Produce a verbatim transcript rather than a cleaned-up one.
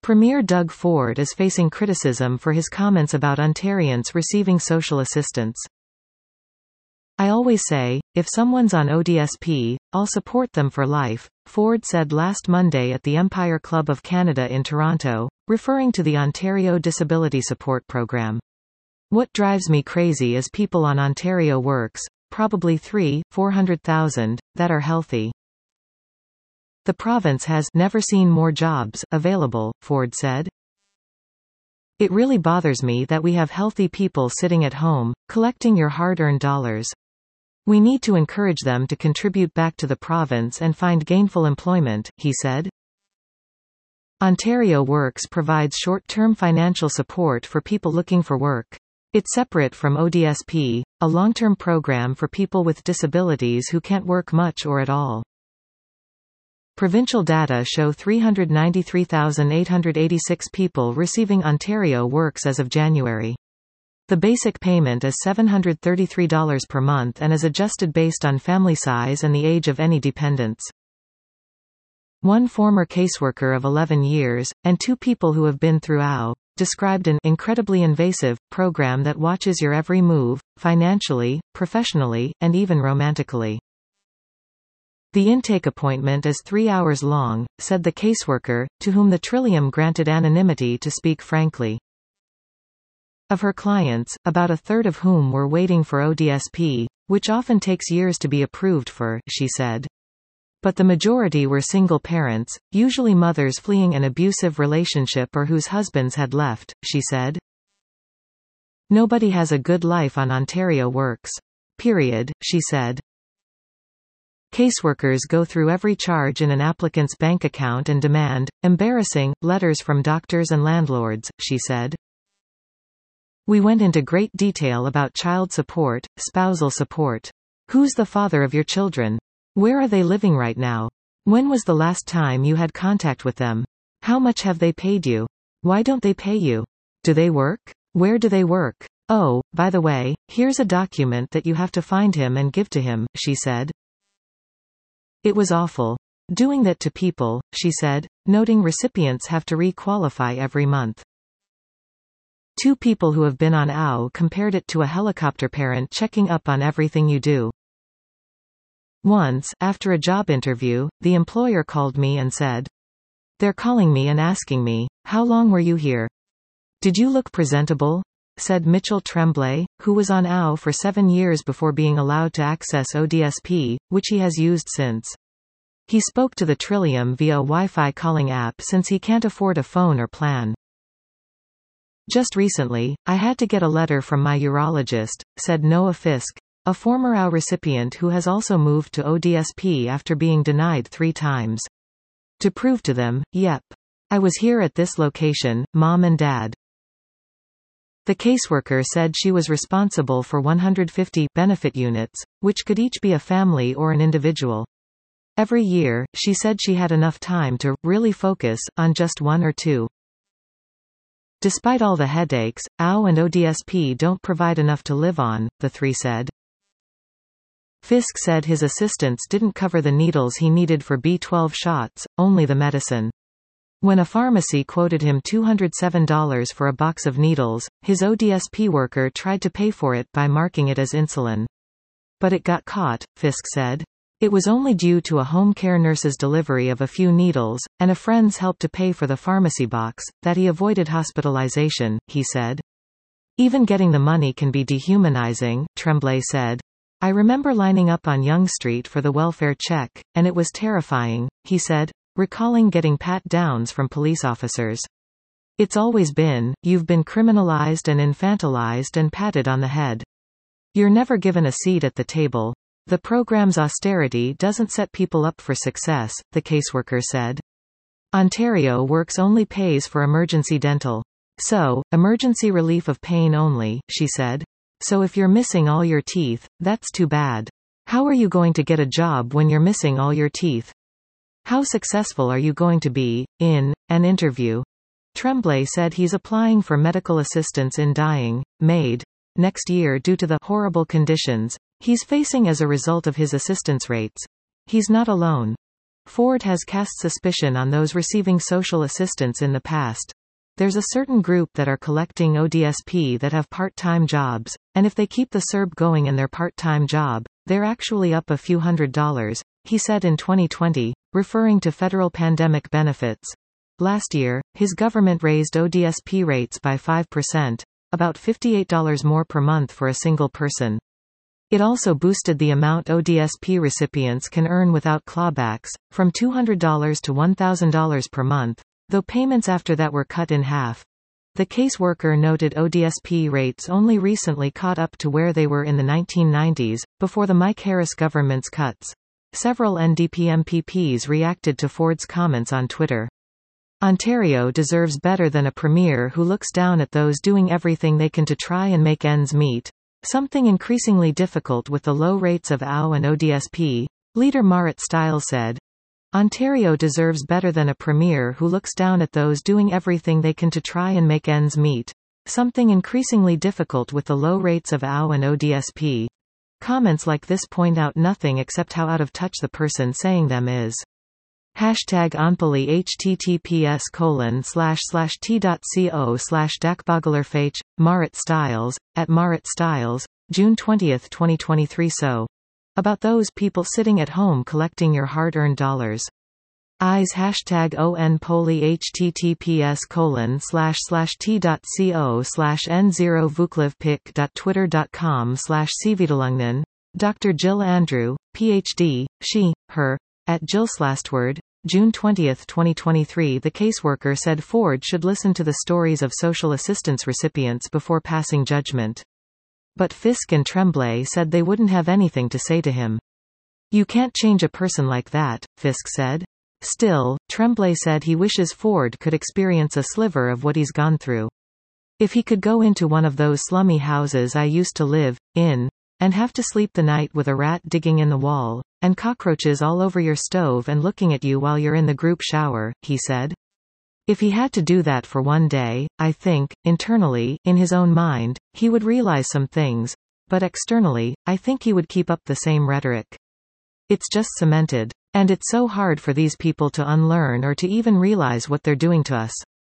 Premier Doug Ford is facing criticism for his comments about Ontarians receiving social assistance. "I always say, if someone's on O D S P, I'll support them for life," Ford said last Monday at the Empire Club of Canada in Toronto, referring to the Ontario Disability Support Program. "What drives me crazy is people on Ontario Works, probably three, four hundred thousand, that are healthy. The province has never seen more jobs available," Ford said. "It really bothers me that we have healthy people sitting at home, collecting your hard-earned dollars. We need to encourage them to contribute back to the province and find gainful employment," he said. Ontario Works provides short-term financial support for people looking for work. It's separate from O D S P, a long-term program for people with disabilities who can't work much or at all. Provincial data show three hundred ninety-three thousand eight hundred eighty-six people receiving Ontario Works as of January. The basic payment is seven hundred thirty-three dollars per month and is adjusted based on family size and the age of any dependents. One former caseworker of eleven years, and two people who have been through O W, described an incredibly invasive program that watches your every move, financially, professionally, and even romantically. "The intake appointment is three hours long," said the caseworker, to whom the Trillium granted anonymity to speak frankly. Of her clients, about a third of whom were waiting for O D S P, which often takes years to be approved for, she said. But the majority were single parents, usually mothers fleeing an abusive relationship or whose husbands had left, she said. "Nobody has a good life on Ontario Works. Period," she said. Caseworkers go through every charge in an applicant's bank account and demand, embarrassing, letters from doctors and landlords, she said. "We went into great detail about child support, spousal support. Who's the father of your children? Where are they living right now? When was the last time you had contact with them? How much have they paid you? Why don't they pay you? Do they work? Where do they work? Oh, by the way, here's a document that you have to find him and give to him," she said. "It was awful. Doing that to people," she said, noting recipients have to re-qualify every month. Two people who have been on O W compared it to a helicopter parent checking up on everything you do. "Once, after a job interview, the employer called me and said, 'They're calling me and asking me, how long were you here? Did you look presentable?' said Mitchell Tremblay, who was on O W for seven years before being allowed to access O D S P, which he has used since. He spoke to the Trillium via a Wi-Fi calling app since he can't afford a phone or plan. Just recently, I had to get a letter from my urologist," said Noah Fisk, a former O W recipient who has also moved to O D S P after being denied three times. "To prove to them, yep. I was here at this location, mom and dad." The caseworker said she was responsible for one hundred fifty benefit units, which could each be a family or an individual. Every year, she said she had enough time to really focus on just one or two. Despite all the headaches, O W and O D S P don't provide enough to live on, the three said. Fisk said his assistants didn't cover the needles he needed for B twelve shots, only the medicine. When a pharmacy quoted him two hundred seven dollars for a box of needles, his O D S P worker tried to pay for it by marking it as insulin. But it got caught, Fisk said. It was only due to a home care nurse's delivery of a few needles, and a friend's help to pay for the pharmacy box, that he avoided hospitalization, he said. Even getting the money can be dehumanizing, Tremblay said. I remember lining up on Yonge Street for the welfare check, and it was terrifying, he said, recalling getting pat-downs from police officers. It's always been, you've been criminalized and infantilized and patted on the head. You're never given a seat at the table. The program's austerity doesn't set people up for success, the caseworker said. Ontario Works only pays for emergency dental. So, emergency relief of pain only, she said. So if you're missing all your teeth, that's too bad. How are you going to get a job when you're missing all your teeth? How successful are you going to be, in an interview? Tremblay said he's applying for medical assistance in dying, MAID, next year due to the horrible conditions he's facing as a result of his assistance rates. He's not alone. Ford has cast suspicion on those receiving social assistance in the past. There's a certain group that are collecting O D S P that have part-time jobs, and if they keep the C E R B going in their part-time job, they're actually up a few hundred dollars, he said in twenty twenty, referring to federal pandemic benefits. Last year, his government raised O D S P rates by five percent, about fifty-eight dollars more per month for a single person. It also boosted the amount O D S P recipients can earn without clawbacks, from two hundred dollars to one thousand dollars per month, though payments after that were cut in half. The caseworker noted O D S P rates only recently caught up to where they were in the nineteen nineties, before the Mike Harris government's cuts. Several N D P M P Ps reacted to Ford's comments on Twitter. Ontario deserves better than a premier who looks down at those doing everything they can to try and make ends meet. Something increasingly difficult with the low rates of O W and O D S P, leader Marit Stiles said. Ontario deserves better than a premier who looks down at those doing everything they can to try and make ends meet. Something increasingly difficult with the low rates of O W and O D S P. Comments like this point out nothing except how out of touch the person saying them is. Hashtag Onpoli https colon slash slash t.co slash dakbogelerfh, Marit Stiles, at Marit Stiles, June twentieth twenty twenty-three. So. About those people sitting at home collecting your hard-earned dollars. Eyes hashtag onpoli https colon slash slash t.co slash n0 vuklivpic.twitter.com slash cvidalungnan. Doctor Jill Andrew, P H D, she, her, at Jillslastword, June twentieth twenty twenty-three. The caseworker said Ford should listen to the stories of social assistance recipients before passing judgment. But Fisk and Tremblay said they wouldn't have anything to say to him. You can't change a person like that, Fisk said. Still, Tremblay said he wishes Ford could experience a sliver of what he's gone through. If he could go into one of those slummy houses I used to live in, and have to sleep the night with a rat digging in the wall, and cockroaches all over your stove and looking at you while you're in the group shower, he said. If he had to do that for one day, I think, internally, in his own mind, he would realize some things, but externally, I think he would keep up the same rhetoric. It's just cemented. And it's so hard for these people to unlearn or to even realize what they're doing to us.